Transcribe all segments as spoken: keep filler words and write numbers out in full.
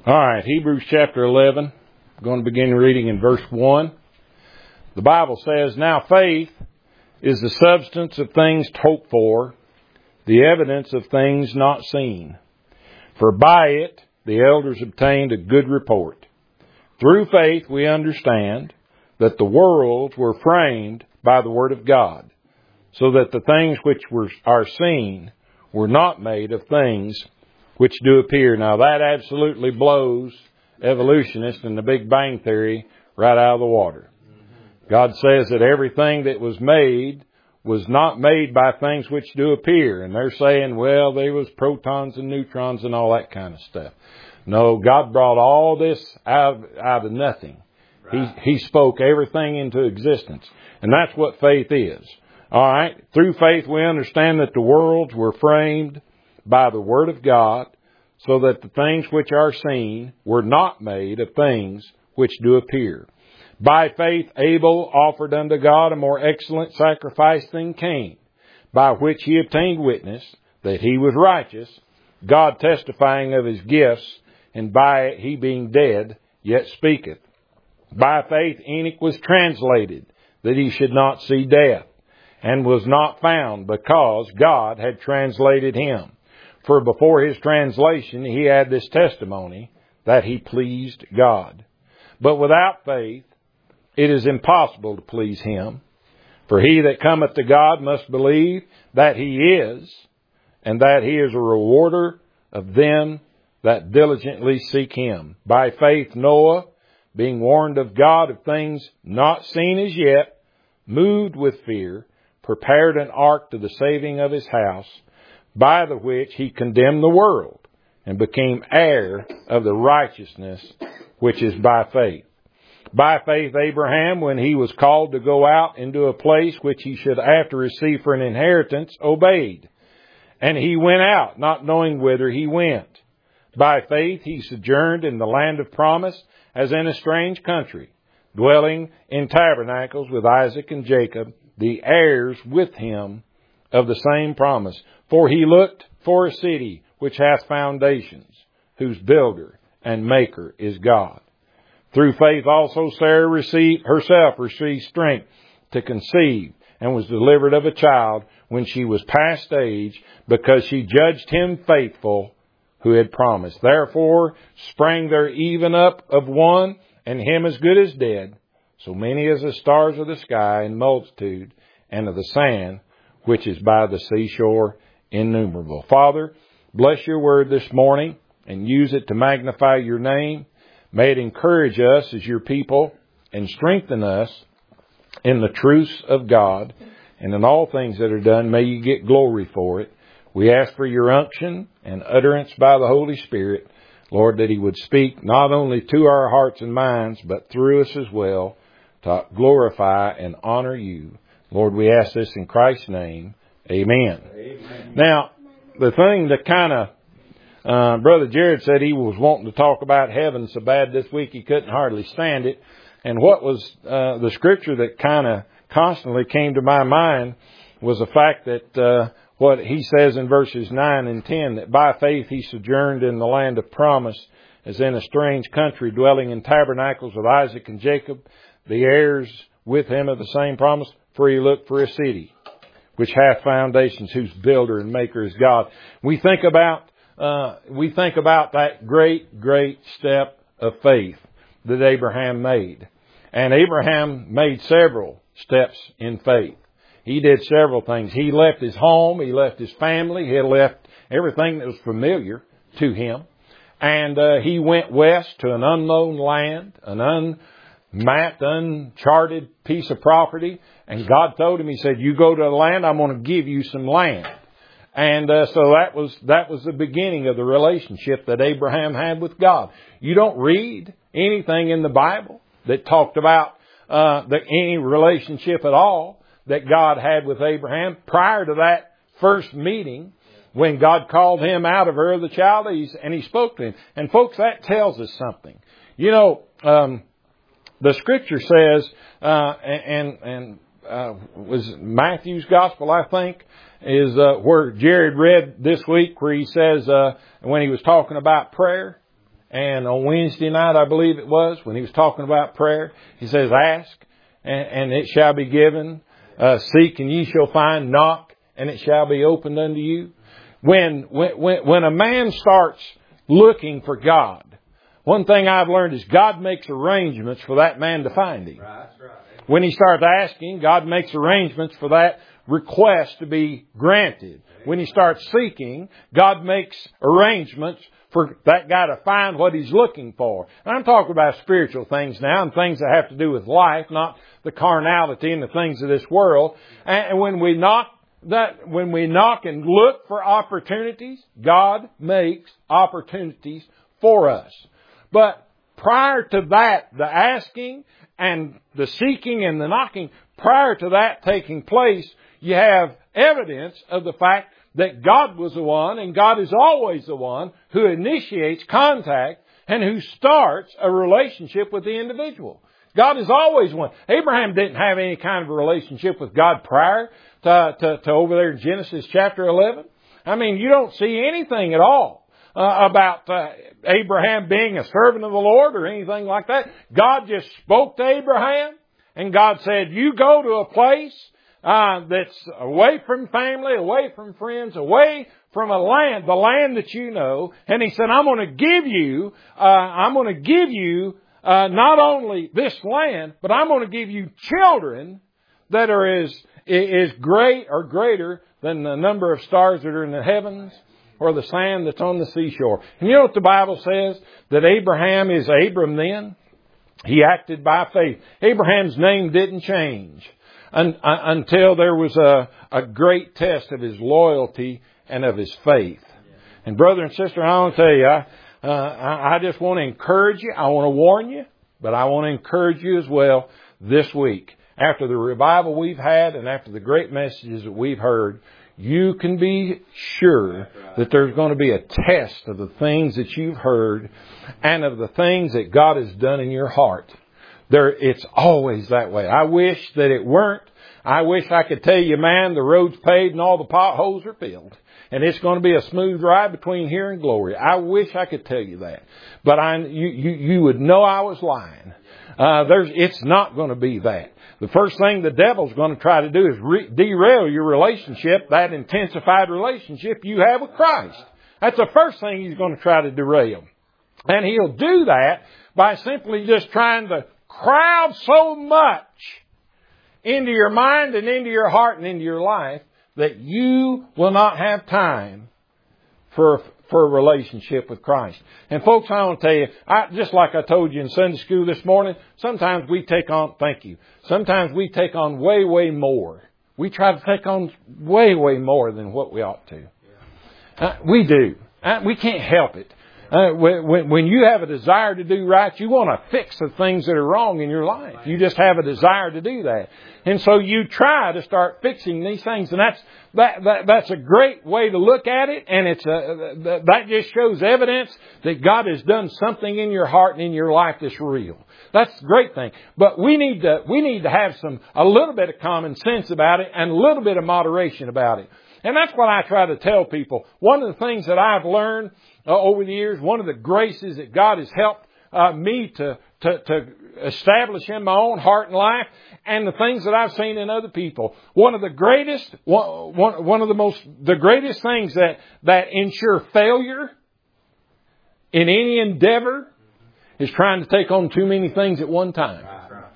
All right, Hebrews chapter eleven. I'm going to begin reading in verse one. The Bible says, "Now faith is the substance of things hoped for, the evidence of things not seen. For by it the elders obtained a good report. Through faith we understand that the worlds were framed by the word of God, so that the things which were, are seen were not made of things which do appear." Now that absolutely blows evolutionists and the Big Bang Theory right out of the water. God says that everything that was made was not made by things which do appear. And they're saying, well, there was protons and neutrons and all that kind of stuff. No, God brought all this out of, out of nothing. Right. He, he spoke everything into existence. And that's what faith is. All right. Through faith we understand that the worlds were framed by the word of God, so that the things which are seen were not made of things which do appear. By faith Abel offered unto God a more excellent sacrifice than Cain, by which he obtained witness that he was righteous, God testifying of his gifts, and by it he being dead yet speaketh. By faith Enoch was translated, that he should not see death, and was not found, because God had translated him. For before his translation he had this testimony, that he pleased God. But without faith it is impossible to please him. For he that cometh to God must believe that he is, and that he is a rewarder of them that diligently seek him. By faith Noah, being warned of God of things not seen as yet, moved with fear, prepared an ark to the saving of his house, by the which he condemned the world, and became heir of the righteousness which is by faith. By faith Abraham, when he was called to go out into a place which he should after receive for an inheritance, obeyed. And he went out, not knowing whither he went. By faith he sojourned in the land of promise, as in a strange country, dwelling in tabernacles with Isaac and Jacob, the heirs with him of the same promise. For he looked for a city which hath foundations, whose builder and maker is God. Through faith also Sarah received herself received strength to conceive, and was delivered of a child when she was past age, because she judged him faithful who had promised. Therefore sprang there even up of one, and him as good as dead, so many as the stars of the sky in multitude, and of the sand which is by the seashore innumerable. Father, bless your word this morning and use it to magnify your name. May it encourage us as your people and strengthen us in the truths of God, and in all things that are done, may you get glory for it. We ask for your unction and utterance by the Holy Spirit, Lord, that he would speak not only to our hearts and minds, but through us as well, to glorify and honor you. Lord, we ask this in Christ's name. Amen. Amen. Now, the thing that kind of, uh, Brother Jared said he was wanting to talk about heaven so bad this week he couldn't hardly stand it. And what was uh, the scripture that kind of constantly came to my mind was the fact that uh, what he says in verses nine and ten, that by faith he sojourned in the land of promise, as in a strange country, dwelling in tabernacles with Isaac and Jacob, the heirs with him of the same promise. For he looked for a city which hath foundations, whose builder and maker is God. We think about uh, we think about that great, great step of faith that Abraham made. And Abraham made several steps in faith. He did several things. He left his home. He left his family. He left everything that was familiar to him. And uh, he went west to an unknown land, an unmapped, uncharted piece of property. And God told him, he said, you go to the land, I'm going to give you some land. And uh, so that was that was the beginning of the relationship that Abraham had with God. You don't read anything in the Bible that talked about uh, the, any relationship at all that God had with Abraham prior to that first meeting when God called him out of Ur of the Chaldees and he spoke to him. And folks, that tells us something. You know, um, the scripture says, uh, and, and, uh, was Matthew's gospel, I think, is, uh, where Jared read this week, where he says, uh, when he was talking about prayer, And on Wednesday night, I believe it was, when he was talking about prayer, he says, ask and, and it shall be given. Uh, seek and ye shall find. Knock and it shall be opened unto you. When, when, when a man starts looking for God, one thing I've learned is God makes arrangements for that man to find Him. Right, right. When he starts asking, God makes arrangements for that request to be granted. When he starts seeking, God makes arrangements for that guy to find what he's looking for. And I'm talking about spiritual things now and things that have to do with life, not the carnality and the things of this world. And when we knock that, when we knock and look for opportunities, God makes opportunities for us. But prior to that, the asking and the seeking and the knocking, prior to that taking place, you have evidence of the fact that God was the one, and God is always the one, who initiates contact and who starts a relationship with the individual. God is always one. Abraham didn't have any kind of a relationship with God prior to, to, to over there in Genesis chapter eleven. I mean, you don't see anything at all uh, about uh, Abraham being a servant of the Lord or anything like that. God just spoke to Abraham, and God said, you go to a place Uh, that's away from family, away from friends, away from a land, the land that you know. And He said, I'm going to give you, uh, I'm going to give you, uh, not only this land, but I'm going to give you children that are as, is great or greater than the number of stars that are in the heavens or the sand that's on the seashore. And you know what the Bible says? That Abraham is Abram then. He acted by faith. Abraham's name didn't change until there was a, a great test of his loyalty and of his faith. And brother and sister, I want to tell you, I, uh, I just want to encourage you. I want to warn you, but I want to encourage you as well this week. After the revival we've had and after the great messages that we've heard, you can be sure that there's going to be a test of the things that you've heard and of the things that God has done in your heart. There, it's always that way. I wish that it weren't. I wish I could tell you, man, the road's paved and all the potholes are filled. And it's going to be a smooth ride between here and glory. I wish I could tell you that. But I, you, you, you would know I was lying. Uh, there's, it's not going to be that. The first thing the devil's going to try to do is re- derail your relationship, that intensified relationship you have with Christ. That's the first thing he's going to try to derail. And he'll do that by simply just trying to crowd so much into your mind and into your heart and into your life that you will not have time for for a relationship with Christ. And folks, I want to tell you, I, just like I told you in Sunday school this morning, sometimes we take on, thank you, sometimes we take on way, way more. We try to take on way, way more than what we ought to. Uh, we do. Uh, we can't help it. Uh, when, when you have a desire to do right, you want to fix the things that are wrong in your life. You just have a desire to do that. And so you try to start fixing these things. And that's, that, that, that's a great way to look at it. And it's a, that just shows evidence that God has done something in your heart and in your life that's real. That's a great thing. But we need to, we need to have some, a little bit of common sense about it and a little bit of moderation about it. And that's what I try to tell people. One of the things that I've learned uh, over the years, one of the graces that God has helped uh, me to, to, to establish in my own heart and life, and the things that I've seen in other people. One of the greatest, one, one of the most, the greatest things that, that ensure failure in any endeavor is trying to take on too many things at one time.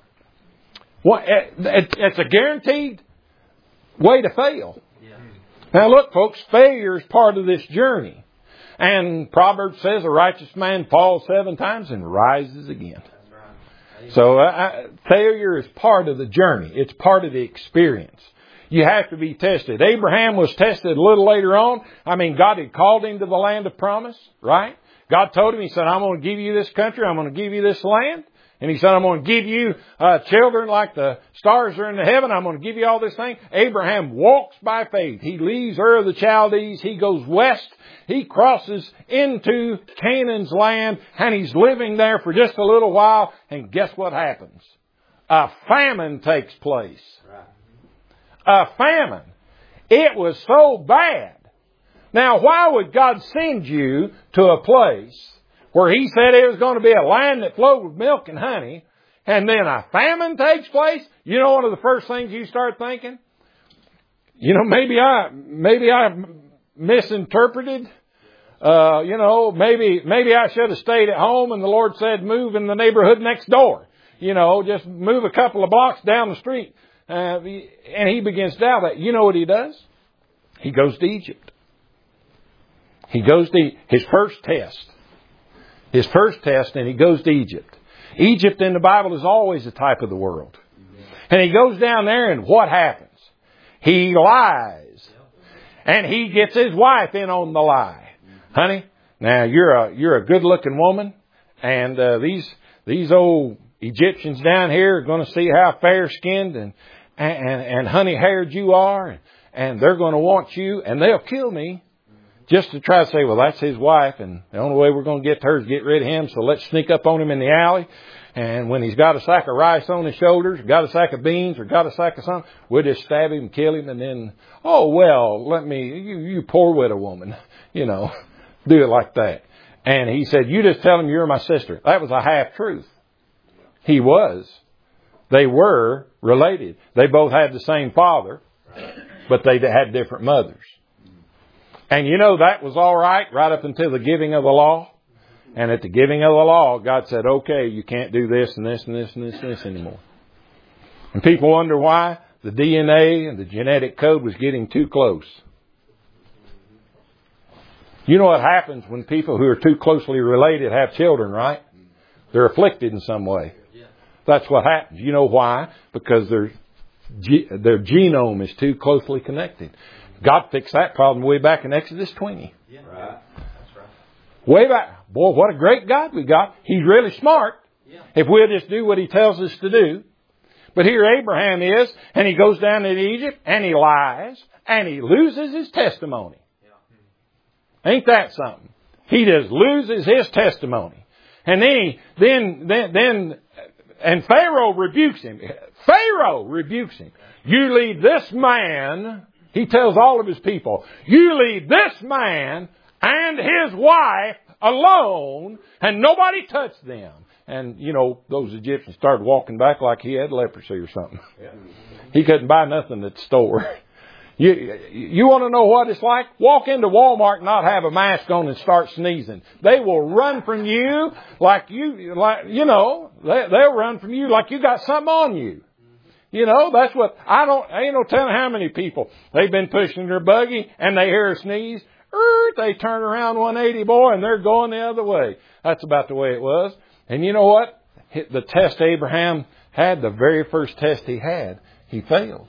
Well, it, it's a guaranteed way to fail. Now look, folks, failure is part of this journey. And Proverbs says a righteous man falls seven times and rises again. So uh, failure is part of the journey. It's part of the experience. You have to be tested. Abraham was tested a little later on. I mean, God had called him to the land of promise, right? God told him, He said, I'm going to give you this country. I'm going to give you this land. And He said, I'm going to give you uh, children like the stars are in the heaven. I'm going to give you all this thing. Abraham walks by faith. He leaves Ur of the Chaldees. He goes west. He crosses into Canaan's land. And he's living there for just a little while. And guess what happens? A famine takes place. A famine. It was so bad. Now, why would God send you to a place where He said it was going to be a land that flowed with milk and honey, and then a famine takes place, you know one of the first things you start thinking? You know, maybe I, maybe I misinterpreted. Uh, you know, maybe, maybe I should have stayed at home and the Lord said move in the neighborhood next door. You know, just move a couple of blocks down the street. Uh, and he begins to doubt that. You know what he does? He goes to Egypt. He goes to his first test. His first test, and he goes to Egypt. Egypt in the Bible is always a type of the world. And he goes down there, and what happens? He lies. And he gets his wife in on the lie. Honey, now you're a you're a good-looking woman, and uh, these these old Egyptians down here are going to see how fair-skinned and and, and honey-haired you are, and, and they're going to want you, and they'll kill me just to try to say, well, that's his wife, and the only way we're going to get to her is get rid of him, so let's sneak up on him in the alley, and when he's got a sack of rice on his shoulders, got a sack of beans, or got a sack of something, we'll just stab him and kill him, and then, oh, well, let me, you, you poor widow woman, you know. Do it like that. And he said, you just tell him you're my sister. That was a half-truth. He was. They were related. They both had the same father, but they had different mothers. And you know, that was all right right up until the giving of the law. And at the giving of the law, God said, okay, you can't do this and this and this and this and this anymore. And people wonder why the D N A and the genetic code was getting too close. You know what happens when people who are too closely related have children, right? They're afflicted in some way. That's what happens. You know why? Because their, their genome is too closely connected. God fixed that problem way back in Exodus twenty. Yeah. Right. That's right. Way back. Boy, what a great God we got. He's really smart. Yeah. If we'll just do what He tells us to do. But here Abraham is, and he goes down to Egypt, and he lies, and he loses his testimony. Ain't that something? He just loses his testimony. And then, he, then, then, then, and Pharaoh rebukes him. Pharaoh rebukes him. You leave this man, he tells all of his people, you leave this man and his wife alone, and nobody touch them. And, you know, those Egyptians started walking back like he had leprosy or something. Yeah. He couldn't buy nothing at the store. You, you want to know what it's like? Walk into Walmart and not have a mask on and start sneezing. They will run from you like you, like, you know, they, they'll run from you like you got something on you. You know, that's what, I don't, I ain't no telling how many people, they've been pushing their buggy and they hear a sneeze, er, they turn around one eighty, boy, and they're going the other way. That's about the way it was. And you know what? The test Abraham had, the very first test he had, he failed.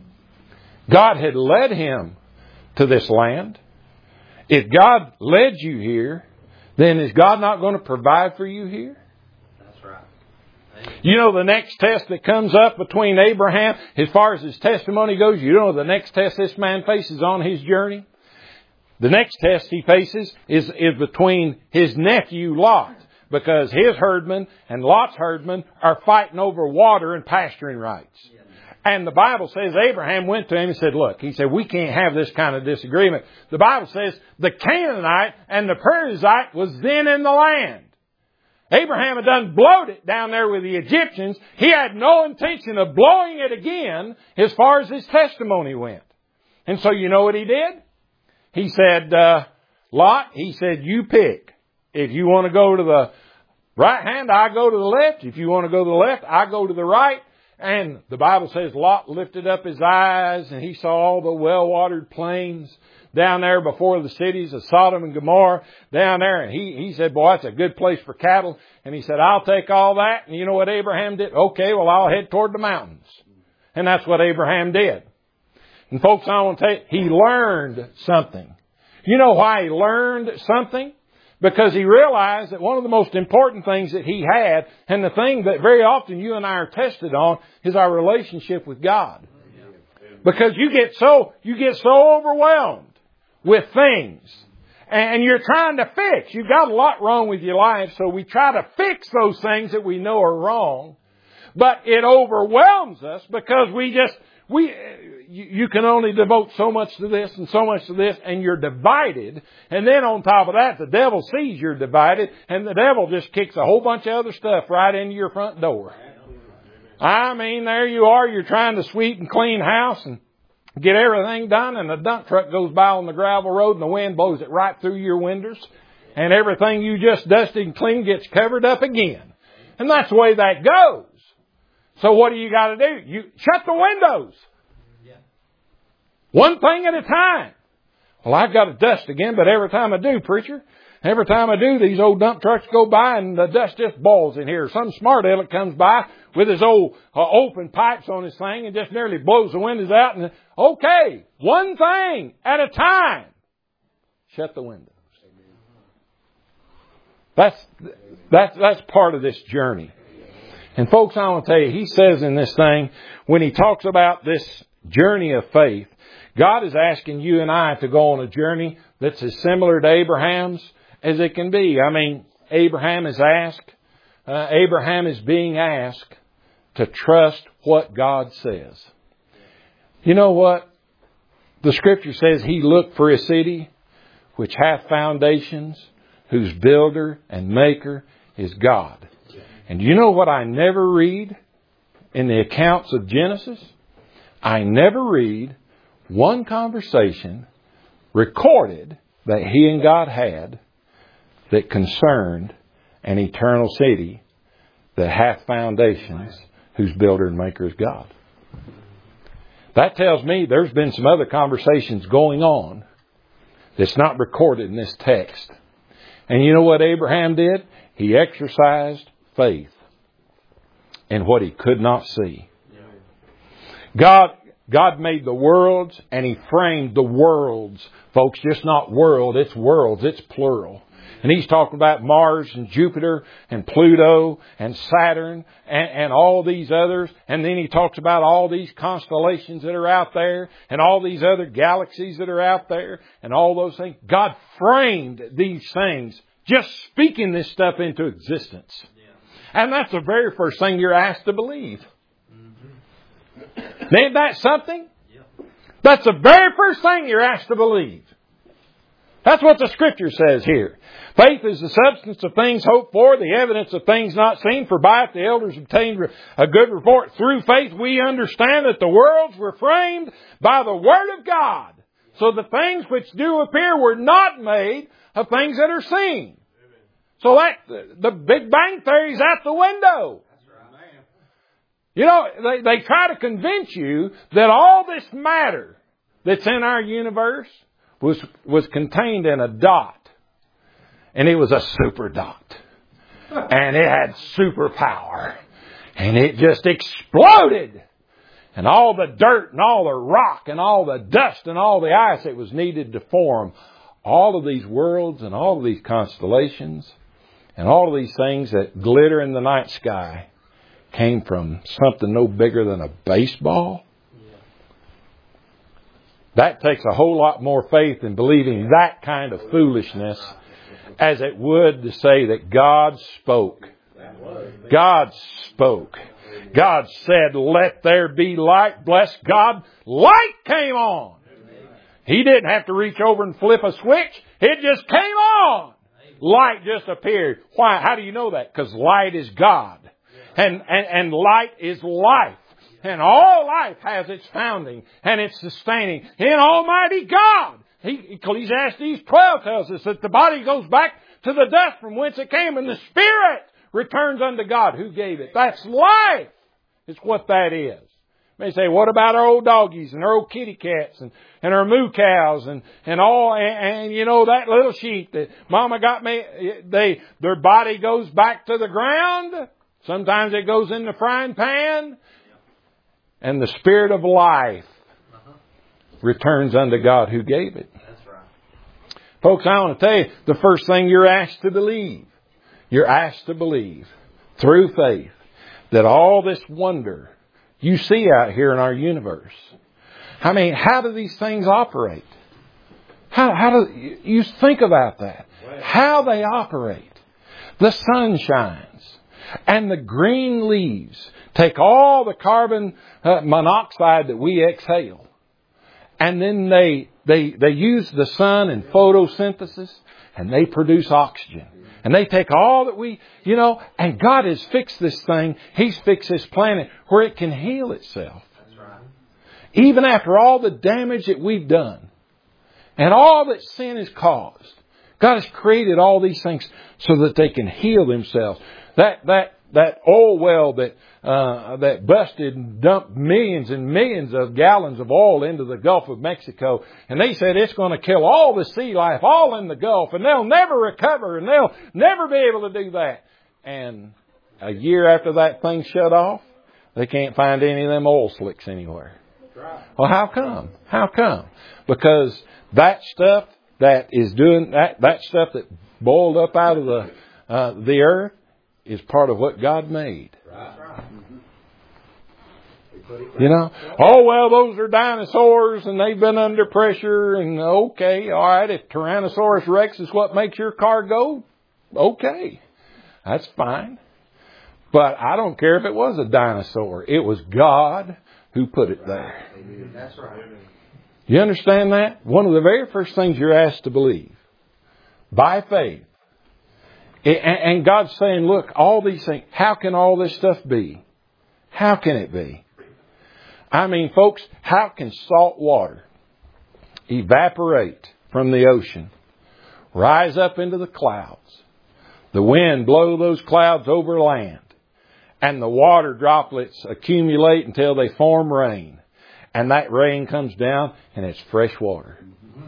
God had led him to this land. If God led you here, then is God not going to provide for you here? That's right. You know the next test that comes up between Abraham, as far as his testimony goes, you know the next test this man faces on his journey? The next test he faces is, is between his nephew Lot, because his herdmen and Lot's herdmen are fighting over water and pasturing rights. And the Bible says Abraham went to him and said, look, he said, we can't have this kind of disagreement. The Bible says the Canaanite and the Perizzite was then in the land. Abraham had done blowed it down there with the Egyptians. He had no intention of blowing it again as far as his testimony went. And so you know what he did? He said, uh, Lot, he said, you pick. If you want to go to the right hand, I go to the left. If you want to go to the left, I go to the right. And the Bible says Lot lifted up his eyes and he saw all the well-watered plains down there before the cities of Sodom and Gomorrah down there. And he, he said, boy, that's a good place for cattle. And he said, I'll take all that. And you know what Abraham did? Okay, well, I'll head toward the mountains. And that's what Abraham did. And folks, I want to tell you, he learned something. You know why he learned something? Because he realized that one of the most important things that he had, and the thing that very often you and I are tested on, is our relationship with God. Because you get so, you get so overwhelmed with things. And you're trying to fix. You've got a lot wrong with your life, so we try to fix those things that we know are wrong. But it overwhelms us because we just, we, you, you can only devote so much to this and so much to this, and you're divided. And then on top of that, the devil sees you're divided, and the devil just kicks a whole bunch of other stuff right into your front door. I mean, there you are, you're trying to sweep and clean house and get everything done, and the dump truck goes by on the gravel road and the wind blows it right through your windows, and everything you just dusted and cleaned gets covered up again. And that's the way that goes. So what do you got to do? You shut the windows. One thing at a time. Well, I've got to dust again, but every time I do, preacher, every time I do, these old dump trucks go by and the dust just balls in here. Some smart aleck comes by with his old uh, open pipes on his thing and just nearly blows the windows out. And okay, one thing at a time. Shut the windows. That's, that's, that's part of this journey. And folks, I want to tell you, he says in this thing, when he talks about this journey of faith, God is asking you and I to go on a journey that's as similar to Abraham's as it can be. I mean, Abraham is asked, uh, Abraham is being asked to trust what God says. You know what? The Scripture says he looked for a city which hath foundations, whose builder and maker is God. And you know what I never read in the accounts of Genesis? I never read one conversation recorded that he and God had that concerned an eternal city that hath foundations, whose builder and maker is God. That tells me there's been some other conversations going on that's not recorded in this text. And you know what Abraham did? He exercised faith in what he could not see. God, God made the worlds and He framed the worlds. Folks, just not world, it's worlds, it's plural. And He's talking about Mars and Jupiter and Pluto and Saturn and, and all these others. And then He talks about all these constellations that are out there and all these other galaxies that are out there and all those things. God framed these things, just speaking this stuff into existence. Yeah. And that's the very first thing you're asked to believe. Mm-hmm. Ain't that something? Yeah. That's the very first thing you're asked to believe. That's what the Scripture says here. Faith is the substance of things hoped for, the evidence of things not seen. For by it the elders obtained a good report. Through faith we understand that the worlds were framed by the Word of God. So the things which do appear were not made of things that are seen. So that the Big Bang Theory is out the window. You know, they, they try to convince you that all this matter that's in our universe was was contained in a dot. And it was a super dot. And it had superpower. And it just exploded. And all the dirt and all the rock and all the dust and all the ice that was needed to form all of these worlds and all of these constellations and all of these things that glitter in the night sky came from something no bigger than a baseball. That takes a whole lot more faith in believing that kind of foolishness as it would to say that God spoke. God spoke. God said, let there be light. Bless God. Light came on. He didn't have to reach over and flip a switch. It just came on. Light just appeared. Why? How do you know that? Because light is God. And, and, and light is life. And all life has its founding and its sustaining in Almighty God. He, Ecclesiastes twelve tells us that the body goes back to the dust from whence it came, and the spirit returns unto God who gave it. That's life. It's what that is. You may say, what about our old doggies and our old kitty cats and, and our moo cows and, and all, and, and you know, that little sheep that Mama got me, they, their body goes back to the ground. Sometimes it goes in the frying pan. And the spirit of life uh-huh. returns unto God who gave it. That's right. Folks, I want to tell you, the first thing you're asked to believe, you're asked to believe through faith that all this wonder you see out here in our universe. I mean, how do these things operate? How, how do you think about that? How they operate. The sun shines. And the green leaves take all the carbon uh, monoxide that we exhale. And then they, they, they use the sun and photosynthesis and they produce oxygen. And they take all that we, you know, and God has fixed this thing. He's fixed this planet where it can heal itself. That's right. Even after all the damage that we've done and all that sin has caused, God has created all these things so that they can heal themselves. That, that, that oil well that, uh, that busted and dumped millions and millions of gallons of oil into the Gulf of Mexico. And they said it's going to kill all the sea life, all in the Gulf, and they'll never recover and they'll never be able to do that. And a year after that thing shut off, they can't find any of them oil slicks anywhere. Well, how come? How come? Because that stuff that is doing that, that stuff that boiled up out of the, uh, the earth is part of what God made. You know, oh, well, those are dinosaurs and they've been under pressure and okay, all right, if Tyrannosaurus Rex is what makes your car go, okay, that's fine. But I don't care if it was a dinosaur. It was God who put it there. That's right. You understand that? One of the very first things you're asked to believe, by faith. And God's saying, look, all these things, how can all this stuff be? How can it be? I mean, folks, how can salt water evaporate from the ocean, rise up into the clouds, the wind blow those clouds over land, and the water droplets accumulate until they form rain, and that rain comes down and it's fresh water?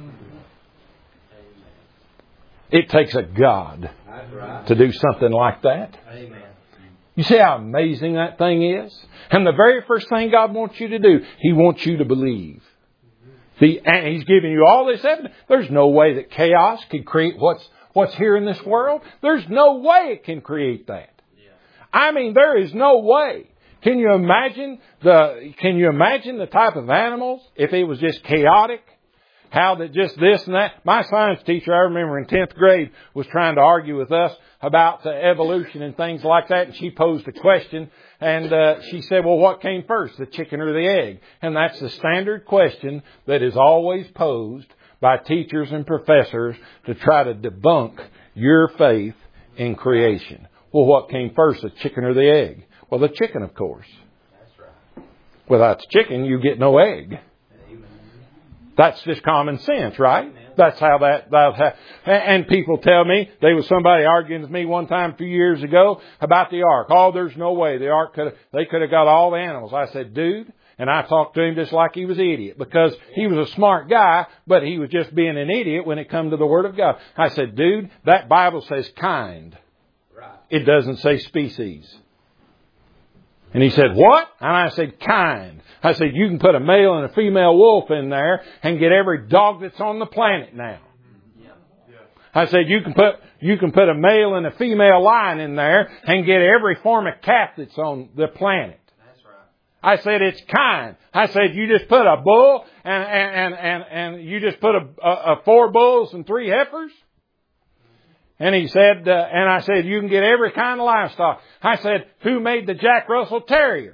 It takes a God to do something like that. Amen. You see how amazing that thing is? And the very first thing God wants you to do, He wants you to believe. See, and He's giving you all this evidence. There's no way that chaos can create what's what's here in this world. There's no way it can create that. I mean, there is no way. Can you imagine the Can you imagine the type of animals if it was just chaotic? How that just this and that. My science teacher, I remember in tenth grade, was trying to argue with us about the evolution and things like that. And she posed a question and uh, she said, well, what came first, the chicken or the egg? And that's the standard question that is always posed by teachers and professors to try to debunk your faith in creation. Well, what came first, the chicken or the egg? Well, the chicken, of course. That's right. Without the chicken, you get no egg. That's just common sense, right? That's how that, that's how, and people tell me, there was somebody arguing with me one time a few years ago about the ark. Oh, there's no way the ark could have, they could have got all the animals. I said, dude, and I talked to him just like he was an idiot because he was a smart guy, but he was just being an idiot when it come to the Word of God. I said, dude, that Bible says kind. It doesn't say species. And he said, what? And I said, kind. I said, you can put a male and a female wolf in there and get every dog that's on the planet now. I said, you can put, you can put a male and a female lion in there and get every form of cat that's on the planet. That's right. I said, it's kind. I said, you just put a bull and, and, and, and, and you just put a, a, a four bulls and three heifers. And he said, uh, and I said, you can get every kind of livestock. I said, who made the Jack Russell Terrier?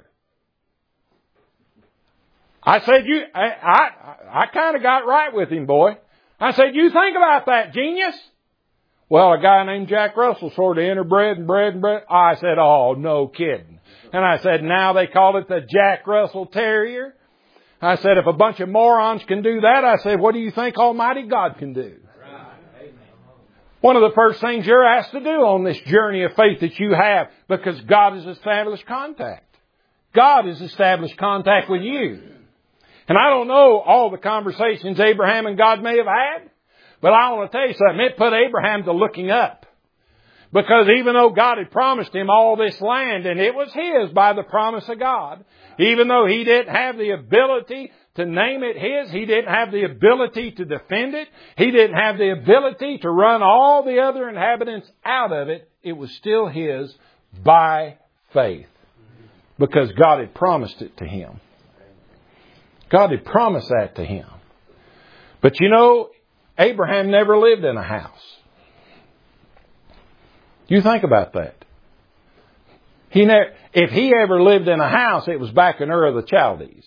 I said, you, I, I, I kind of got right with him, boy. I said, you think about that, genius. Well, a guy named Jack Russell sort of interbred and bred and bred. I said, oh, no kidding. And I said, now they call it the Jack Russell Terrier. I said, if a bunch of morons can do that, I said, what do you think Almighty God can do? One of the first things you're asked to do on this journey of faith that you have, because God has established contact. God has established contact with you. And I don't know all the conversations Abraham and God may have had, but I want to tell you something. It put Abraham to looking up. Because even though God had promised him all this land, and it was his by the promise of God, even though he didn't have the ability to name it his, he didn't have the ability to defend it, he didn't have the ability to run all the other inhabitants out of it, it was still his by faith. Because God had promised it to him. God had promised that to him. But you know, Abraham never lived in a house. You think about that. He never, if he ever lived in a house, it was back in Ur of the Chaldees.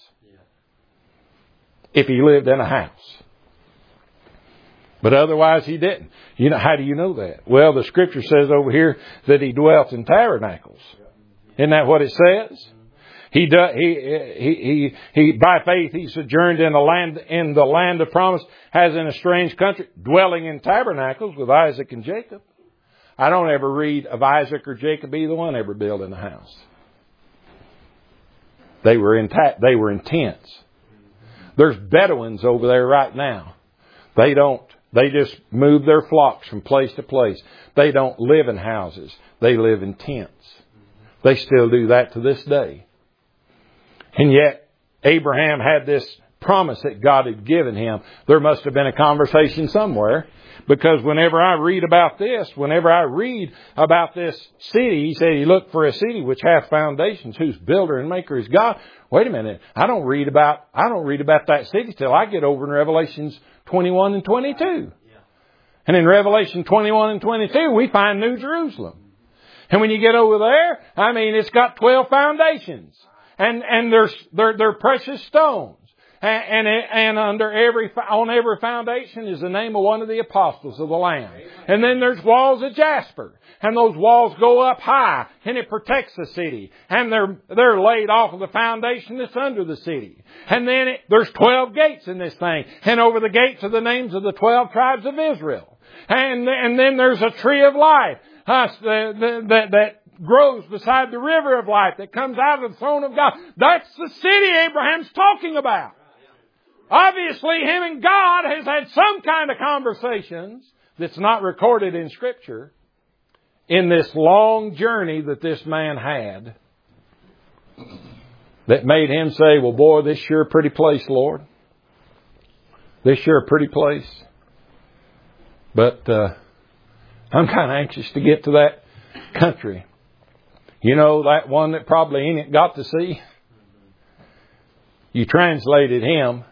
If he lived in a house. But otherwise he didn't. You know, how do you know that? Well, the scripture says over here that he dwelt in tabernacles. Isn't that what it says? He, do, he, he, he, he, by faith, he sojourned in the land, in the land of promise, as in a strange country, dwelling in tabernacles with Isaac and Jacob. I don't ever read of Isaac or Jacob, either one ever building a house. They were in, ta- they were in tents. There's Bedouins over there right now. They don't, they just move their flocks from place to place. They don't live in houses. They live in tents. They still do that to this day. And yet, Abraham had this promise that God had given him. There must have been a conversation somewhere. Because whenever I read about this, whenever I read about this city, he said he looked for a city which hath foundations, whose builder and maker is God. Wait a minute. I don't read about, I don't read about that city till I get over in Revelations twenty-one and twenty-two. And in Revelation twenty-one and twenty-two, we find New Jerusalem. And when you get over there, I mean, it's got twelve foundations. And, and there's, they're, they're precious stones. And, and, and under every, on every foundation is the name of one of the apostles of the Lamb. And then there's walls of jasper. And those walls go up high. And it protects the city. And they're, they're laid off of the foundation that's under the city. And then it, there's twelve gates in this thing. And over the gates are the names of the twelve tribes of Israel. And, and then there's a tree of life. Uh, that, that grows beside the river of life that comes out of the throne of God. That's the city Abraham's talking about. Obviously, him and God has had some kind of conversations that's not recorded in Scripture in this long journey that this man had that made him say, well, boy, this sure a pretty place, Lord. This sure a pretty place. But uh, I'm kind of anxious to get to that country. You know, that one that probably ain't got to see. You translated him.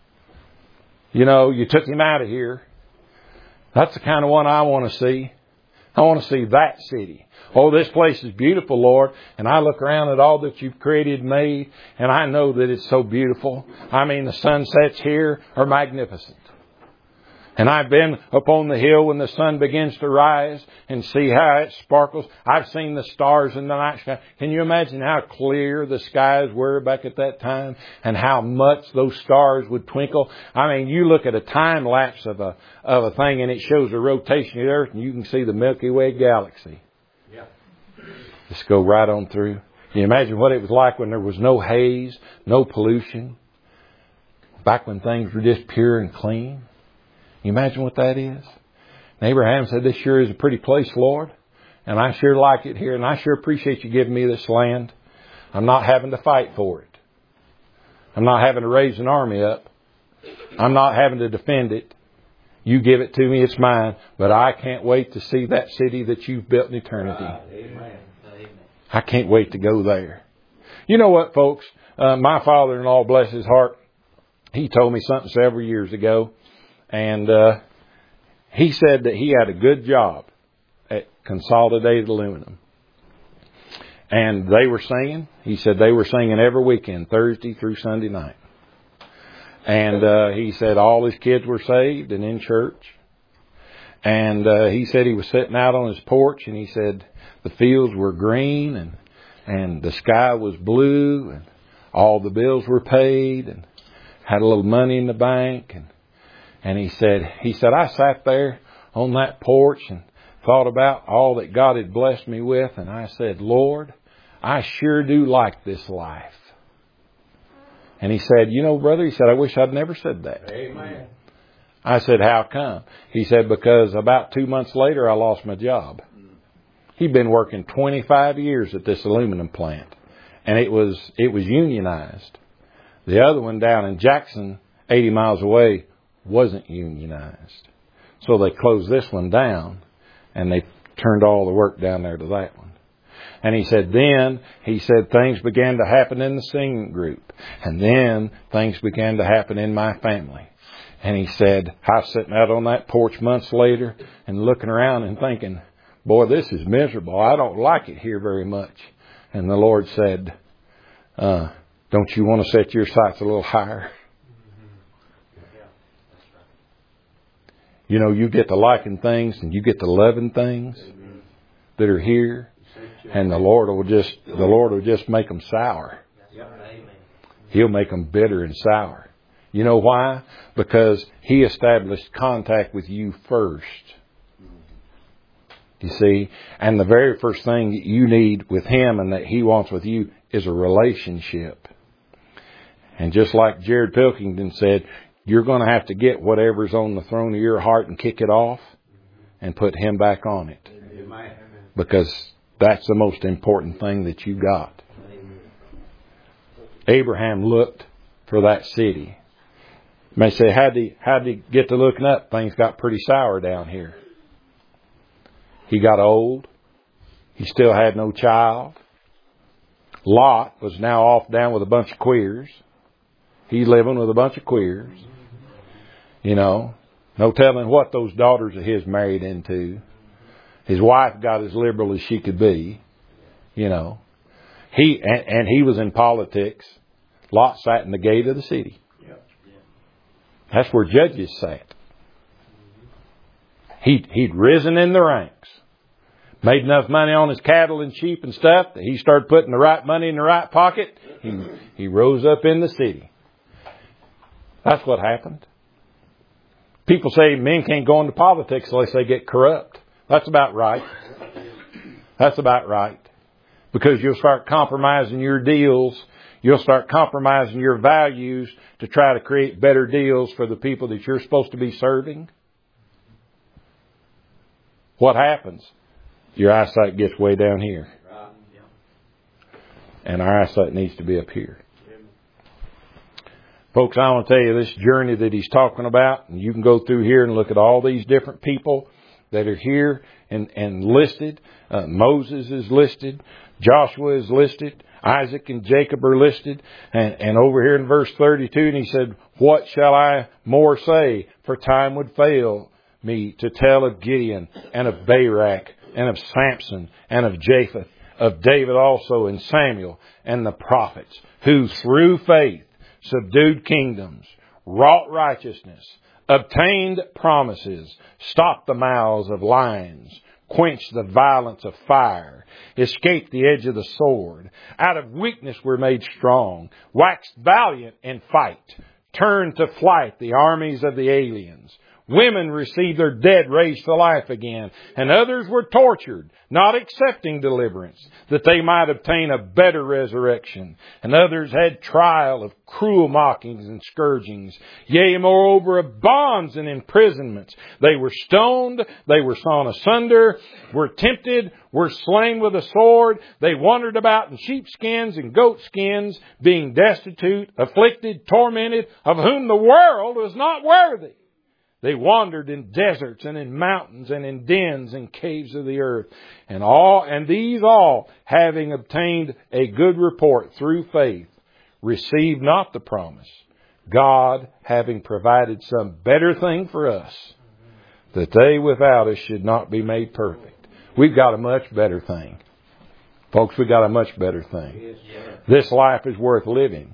You know, you took him out of here. That's the kind of one I want to see. I want to see that city. Oh, this place is beautiful, Lord. And I look around at all that you've created and made, and I know that it's so beautiful. I mean, the sunsets here are magnificent. And I've been up on the hill when the sun begins to rise and see how it sparkles. I've seen the stars in the night sky. Can you imagine how clear the skies were back at that time and how much those stars would twinkle? I mean, you look at a time lapse of a of a thing and it shows the rotation of the Earth and you can see the Milky Way galaxy. Yeah. Just go right on through. Can you imagine what it was like when there was no haze, no pollution? Back when things were just pure and clean. You imagine what that is? And Abraham said, this sure is a pretty place, Lord. And I sure like it here. And I sure appreciate you giving me this land. I'm not having to fight for it. I'm not having to raise an army up. I'm not having to defend it. You give it to me, it's mine. But I can't wait to see that city that you've built in eternity. Amen. I can't wait to go there. You know what, folks? Uh, my father-in-law, bless his heart, he told me something several years ago. And uh, he said that he had a good job at Consolidated Aluminum. And they were singing. He said they were singing every weekend, Thursday through Sunday night. And uh, he said all his kids were saved and in church. And uh, he said he was sitting out on his porch and he said the fields were green and, and the sky was blue and all the bills were paid and had a little money in the bank. And And he said, he said, I sat there on that porch and thought about all that God had blessed me with. And I said, Lord, I sure do like this life. And he said, you know, brother, he said, I wish I'd never said that. Amen. I said, how come? He said, because about two months later, I lost my job. He'd been working twenty-five years at this aluminum plant. And it was, it was unionized. The other one down in Jackson, eighty miles away, wasn't unionized. So they closed this one down and they turned all the work down there to that one. And he said, then, he said, things began to happen in the singing group. And then things began to happen in my family. And he said, I was sitting out on that porch months later and looking around and thinking, boy, this is miserable. I don't like it here very much. And the Lord said, uh, don't you want to set your sights a little higher? You know, you get to liking things and you get to loving things that are here, and the Lord will just, the Lord will just make them sour. He'll make them bitter and sour. You know why? Because He established contact with you first. You see? And the very first thing that you need with Him and that He wants with you is a relationship. And just like Jared Pilkington said, you're going to have to get whatever's on the throne of your heart and kick it off and put Him back on it. Because that's the most important thing that you got. Abraham looked for that city. You may say, how'd he, how'd he get to looking up? Things got pretty sour down here. He got old. He still had no child. Lot was now off down with a bunch of queers. He's living with a bunch of queers. You know, no telling what those daughters of his married into. His wife got as liberal as she could be. You know, he and, and he was in politics. Lot sat in the gate of the city. That's where judges sat. He he'd risen in the ranks, made enough money on his cattle and sheep and stuff that he started putting the right money in the right pocket. He he rose up in the city. That's what happened. People say men can't go into politics unless they get corrupt. That's about right. That's about right. Because you'll start compromising your deals. You'll start compromising your values to try to create better deals for the people that you're supposed to be serving. What happens? Your eyesight gets way down here. And our eyesight needs to be up here. Folks, I want to tell you this journey that he's talking about, and you can go through here and look at all these different people that are here and, and listed. Uh, Moses is listed. Joshua is listed. Isaac and Jacob are listed. And, and over here in verse thirty-two, and he said, what shall I more say? For time would fail me to tell of Gideon and of Barak and of Samson and of Japheth, of David also and Samuel and the prophets, who through faith subdued kingdoms, wrought righteousness, obtained promises, stopped the mouths of lions, quenched the violence of fire, escaped the edge of the sword, out of weakness were made strong, waxed valiant in fight, turned to flight the armies of the aliens. Women received their dead raised to life again, and others were tortured, not accepting deliverance, that they might obtain a better resurrection. And others had trial of cruel mockings and scourgings, yea, moreover, of bonds and imprisonments. They were stoned, they were sawn asunder, were tempted, were slain with a sword. They wandered about in sheepskins and goatskins, being destitute, afflicted, tormented, of whom the world was not worthy. They wandered in deserts and in mountains and in dens and caves of the earth. And all, and these all, having obtained a good report through faith, received not the promise, God having provided some better thing for us, that they without us should not be made perfect. We've got a much better thing. Folks, we've got a much better thing. This life is worth living.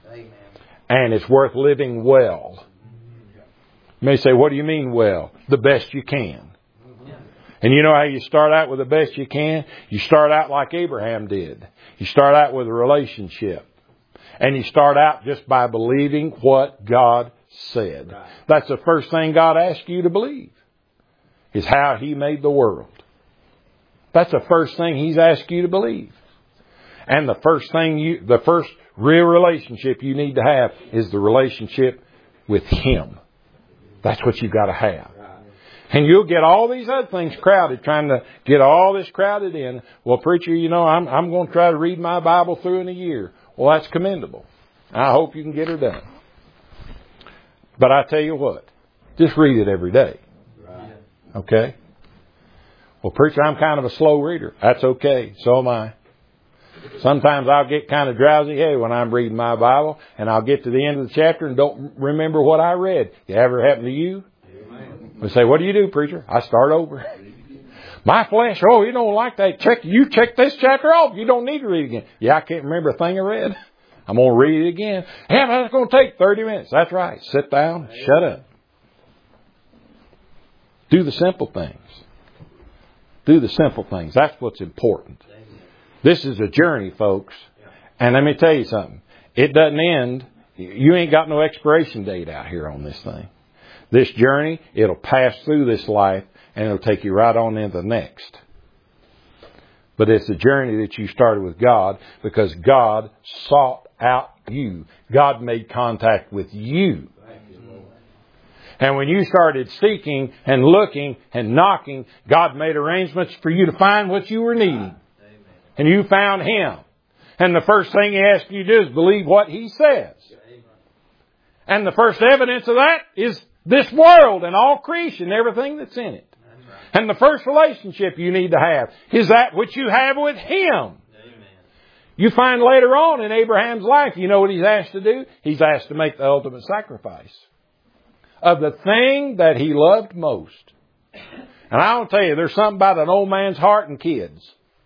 And it's worth living well. You may say, what do you mean well? The best you can. And you know how you start out with the best you can? You start out like Abraham did. You start out with a relationship. And you start out just by believing what God said. That's the first thing God asks you to believe, is how He made the world. That's the first thing He's asked you to believe. And the first thing you, the first real relationship you need to have is the relationship with Him. That's what you've got to have. And you'll get all these other things crowded, trying to get all this crowded in. Well, preacher, you know, I'm, I'm going to try to read my Bible through in a year. Well, that's commendable. I hope you can get her done. But I tell you what, just read it every day. Okay? Well, preacher, I'm kind of a slow reader. That's okay. So am I. Sometimes I'll get kind of drowsy hey, when I'm reading my Bible, and I'll get to the end of the chapter and don't remember what I read. It ever happened to you? We say, what do you do, preacher? I start over. My flesh, oh, you don't like that. Check, you check this chapter off. You don't need to read it again. Yeah, I can't remember a thing I read. I'm going to read it again. Yeah, that's going to take thirty minutes. That's right. Sit down. Shut up. Do the simple things. Do the simple things. That's what's important. This is a journey, folks. And let me tell you something. It doesn't end. You ain't got no expiration date out here on this thing. This journey, it'll pass through this life and it'll take you right on into the next. But it's a journey that you started with God because God sought out you. God made contact with you. And when you started seeking and looking and knocking, God made arrangements for you to find what you were needing. And you found Him. And the first thing He asks you to do is believe what He says. And the first evidence of that is this world and all creation, everything that's in it. And the first relationship you need to have is that which you have with Him. Amen. You find later on in Abraham's life, you know what he's asked to do? He's asked to make the ultimate sacrifice of the thing that he loved most. And I'll tell you, there's something about an old man's heart and kids.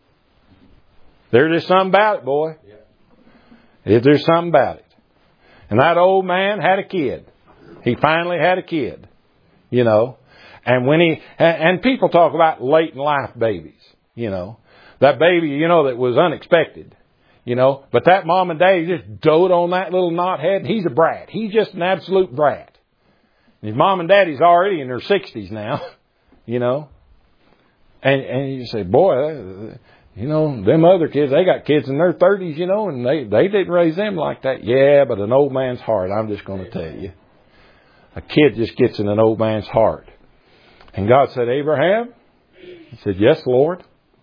There's just something about it, boy. Yeah. There's something about it. And that old man had a kid. He finally had a kid, you know. And when he, and people talk about late in life babies, you know. That baby, you know, that was unexpected, you know. But that mom and dad just dote on that little knothead. He's a brat. He's just an absolute brat. His mom and daddy's already in their sixties now, you know. And, and you say, boy, you know, them other kids, they got kids in their thirties, you know, and they, they didn't raise them like that. Yeah, but an old man's heart, I'm just going to tell you. A kid just gets in an old man's heart. And God said, Abraham? He said, yes, Lord.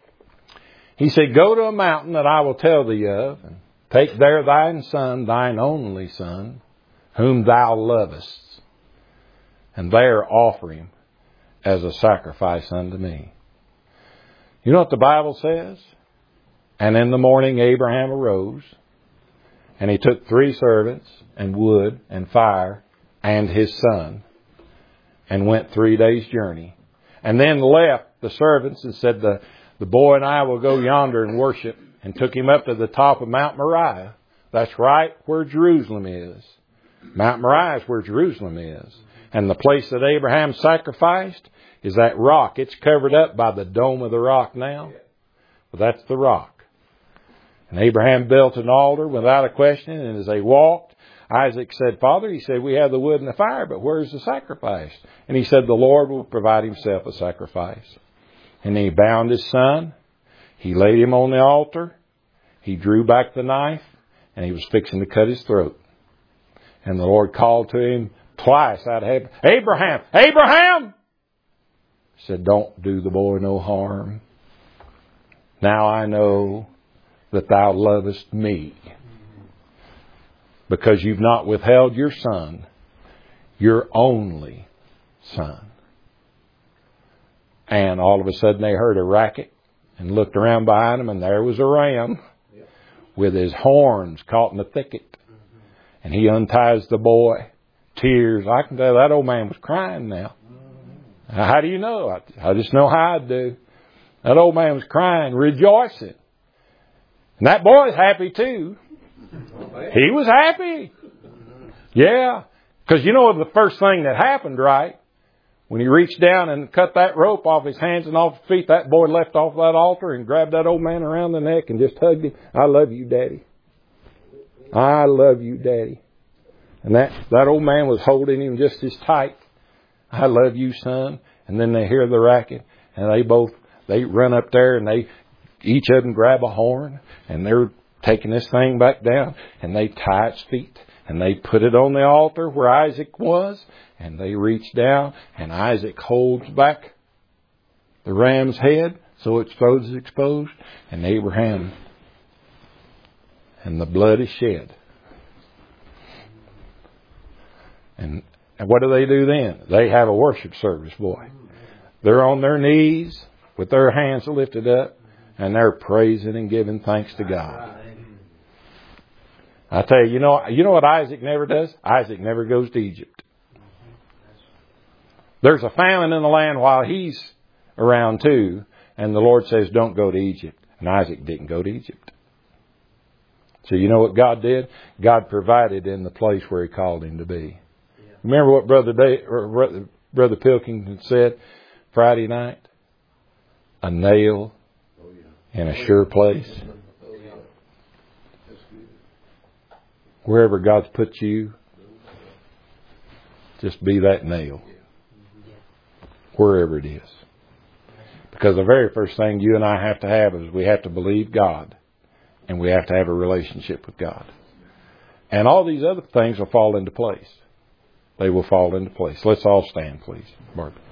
He said, go to a mountain that I will tell thee of, and take there thine son, thine only son, whom thou lovest, and there offer him as a sacrifice unto me. You know what the Bible says? And in the morning Abraham arose, and he took three servants, and wood, and fire, and his son, and went three days' journey. And then left the servants and said, the, the boy and I will go yonder and worship. And took him up to the top of Mount Moriah. That's right where Jerusalem is. Mount Moriah is where Jerusalem is. And the place that Abraham sacrificed is that rock. It's covered up by the dome of the rock now. But that's the rock. And Abraham built an altar without a question. And as they walked, Isaac said, Father, he said, we have the wood and the fire, but where's the sacrifice? And he said, the Lord will provide himself a sacrifice. And then he bound his son. He laid him on the altar. He drew back the knife, and he was fixing to cut his throat. And the Lord called to him twice out of heaven, Abraham, Abraham! He said, don't do the boy no harm. Now I know that thou lovest me, because you've not withheld your son, your only son. And all of a sudden they heard a racket and looked around behind them, and there was a ram with his horns caught in the thicket. And he unties the boy. Tears. I can tell that old man was crying now. How do you know? I, I just know how I do. That old man was crying, rejoicing. And that boy's happy too. He was happy. Yeah. Because you know the first thing that happened, right? When he reached down and cut that rope off his hands and off his feet, that boy left off that altar and grabbed that old man around the neck and just hugged him. I love you, Daddy. I love you, Daddy. And that, that old man was holding him just as tight. I love you, son. And then they hear the racket, and they both, they run up there, and they, each of them grab a horn, and they're taking this thing back down, and they tie its feet, and they put it on the altar where Isaac was, and they reach down, and Isaac holds back the ram's head, so its throat is exposed, and Abraham, and the blood is shed. And, and what do they do then? They have a worship service, boy. They're on their knees with their hands lifted up, and they're praising and giving thanks to God. I tell you, you know, you know what Isaac never does? Isaac never goes to Egypt. There's a famine in the land while he's around too. And the Lord says, don't go to Egypt. And Isaac didn't go to Egypt. So you know what God did? God provided in the place where He called him to be. Yeah. Remember what Brother Day, or Brother Pilkington said Friday night? A nail oh, yeah. in a oh, sure yeah. place. Oh, yeah. That's good. Wherever God's put you, just be that nail. Yeah. Wherever it is. Because the very first thing you and I have to have is we have to believe God. And we have to have a relationship with God. And all these other things will fall into place. They will fall into place. Let's all stand, please. Barbara.